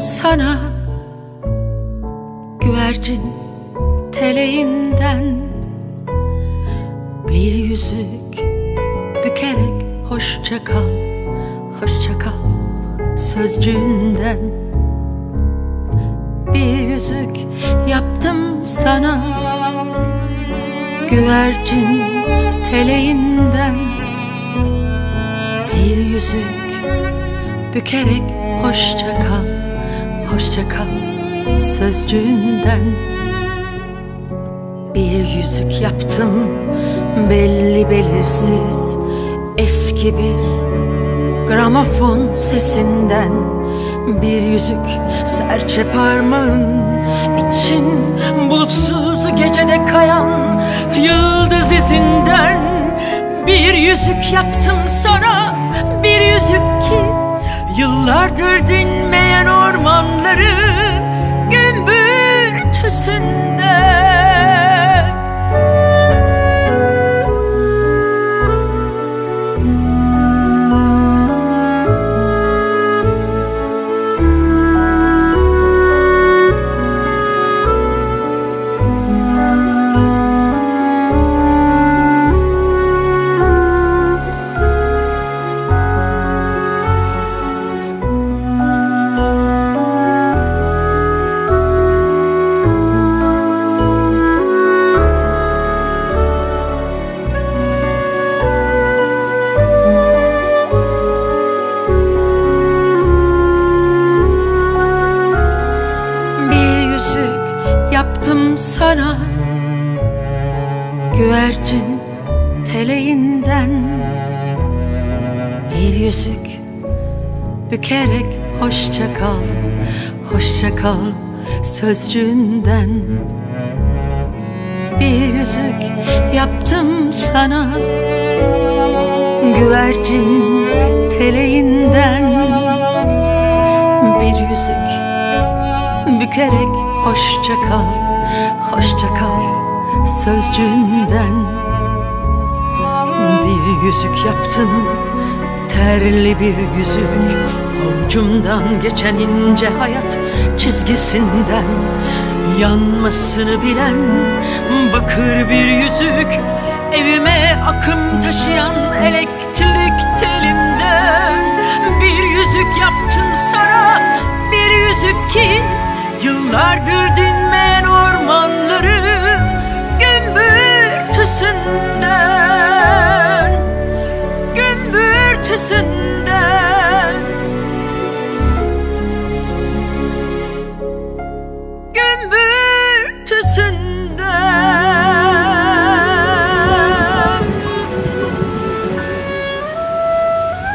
sana güvercin teleğinden bir yüzük bükerek hoşça kal, hoşça kal sözcüğünden. Bir yüzük yaptım sana güvercin teleğinden, bir yüzük bükerek hoşça kal, hoşça kal sözcüğünden. Bir yüzük yaptım belli belirsiz eski bir gramofon sesinden. Bir yüzük serçe parmağın için bulutsuz gecede kayan yıldız izinden. Bir yüzük yaptım sana, bir yüzük ki yıllardır dinmeyen ormanların gümbürtüsünde. Yaptım sana güvercin teleğinden, bir yüzük bükerek hoşça kal, hoşça kal sözcüğünden. Bir yüzük yaptım sana güvercin teleğinden, bir yüzük bükerek hoşça kal, hoşça kal sözcüğünden. Bir yüzük yaptım, terli bir yüzük, avucumdan geçen ince hayat çizgisinden. Yanmasını bilen bakır bir yüzük, evime akım taşıyan elektrik telinden. Bir yüzük yaptım sana, bir yüzük ki yıllardır dinmeyen orman